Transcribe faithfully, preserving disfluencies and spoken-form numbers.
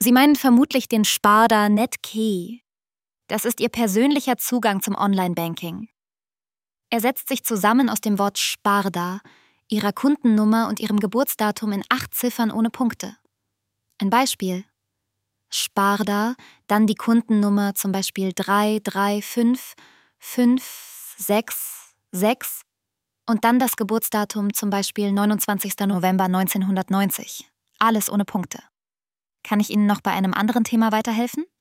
Sie meinen vermutlich den Sparda Netkey. Das ist Ihr persönlicher Zugang zum Online-Banking. Er setzt sich zusammen aus dem Wort Sparda, Ihrer Kundennummer und Ihrem Geburtsdatum in acht Ziffern ohne Punkte. Ein Beispiel: Sparda, dann die Kundennummer zum Beispiel drei drei fünf fünf sechs sechs und dann das Geburtsdatum zum Beispiel neunundzwanzigster November neunzehnhundertneunzig. Alles ohne Punkte. Kann ich Ihnen noch bei einem anderen Thema weiterhelfen?